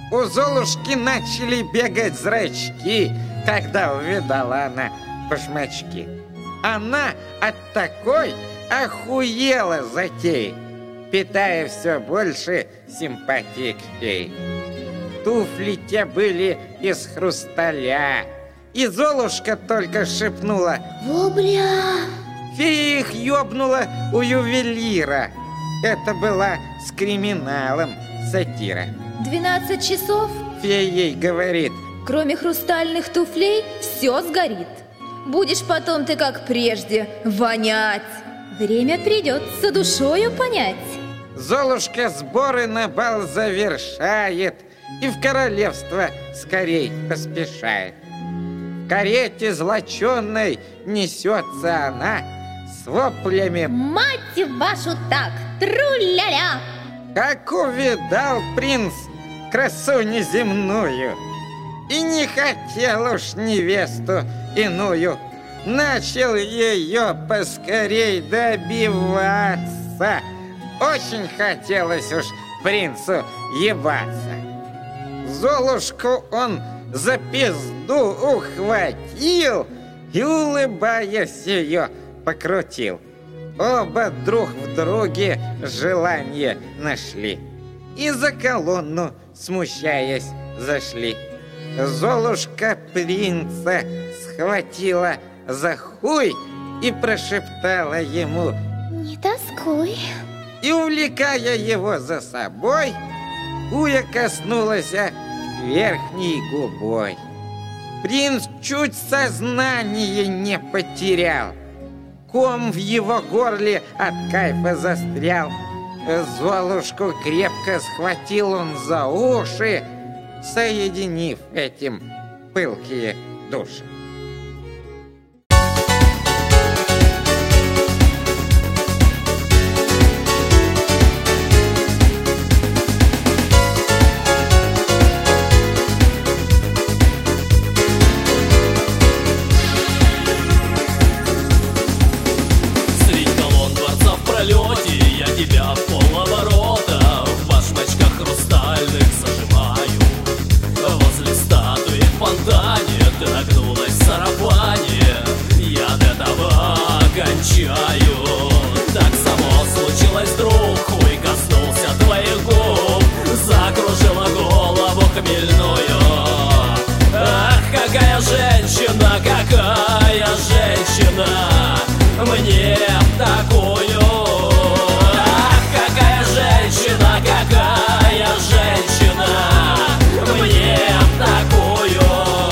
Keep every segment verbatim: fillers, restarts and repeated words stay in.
У Золушки начали бегать зрачки, когда увидала она башмачки. Она от такой охуела затеи, питая все больше симпатии к фее. Туфли те были из хрусталя, и Золушка только шепнула: «Вобля!» Фея их ёбнула у ювелира. Это была с криминалом сатира. Двенадцать часов? Фея ей говорит: кроме хрустальных туфлей все сгорит. Будешь потом ты, как прежде, вонять. Время придется душою понять. Золушка сборы на бал завершает и в королевство скорей поспешает. В карете злоченной несется она с воплями: «Мать вашу так, тру-ля-ля!» Как увидал принц красу неземную и не хотел уж невесту иную, начал ее поскорей добиваться. Очень хотелось уж принцу ебаться. Золушку он за пизду ухватил и, улыбаясь, ее покрутил. Оба друг в друге желание нашли и за колонну, смущаясь, зашли. Золушка принца схватила за хуй и прошептала ему: «Не тоскуй». И, увлекая его за собой, Уя коснулась верхней губой. Принц чуть сознание не потерял. Ком в его горле от кайфа застрял. Золушку крепко схватил он за уши, соединив этим пылкие души. Я тебя в полоборота в башмачках хрустальных зажимаю. Возле статуи в фонтане ты нагнулась в сарафане. Я от этого кончаю. Так само случилось, друг, хуй коснулся твоих губ, закружила голову хмельную. Ах, какая женщина, какая женщина мне такую. Какая женщина мне такую.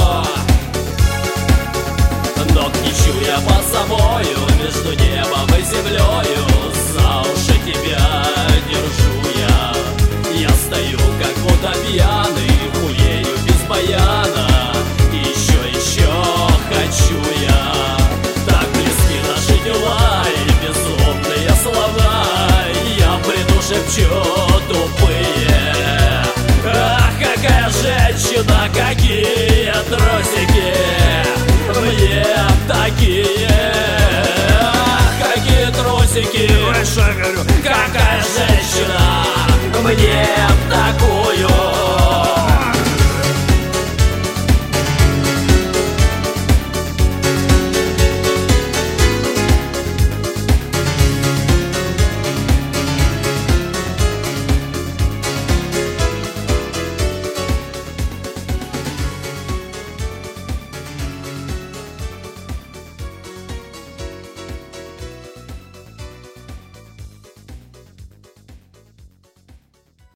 Ног не чуя под собою, между небом и землею, за уши тебя держу я. Я стою, как будто пьяный, хуею без баяна. Еще, еще хочу я. Так близки наши дела и безумные слова. Я в бреду шепчу тупые. Ах, какая женщина, какие трусики мне такие. Ах, какие трусики, какая женщина мне такую.